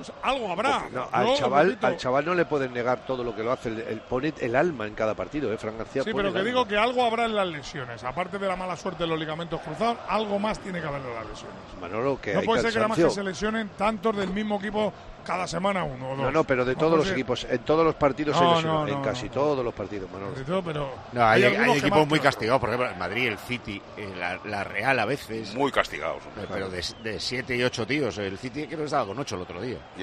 Pues algo habrá. No, al chaval no le pueden negar todo lo que lo hace. Él pone el alma en cada partido, Fran García. Sí, pero que digo que algo habrá en las lesiones. Aparte de la mala suerte de los ligamentos cruzados, algo más tiene que haber en las lesiones. Manolo, que no hay puede ser que nada más cansancio. que se lesionen tantos del mismo equipo cada semana uno o dos. No, pero de todos los equipos, en todos los partidos se lesionan, en casi todos los partidos, Manolo. De todo, pero hay equipos muy castigados, por ejemplo, el Madrid, el City, la Real a veces. Muy castigados. Pero de 7 y 8 tíos, el City creo que estaba con 8 el otro día. Y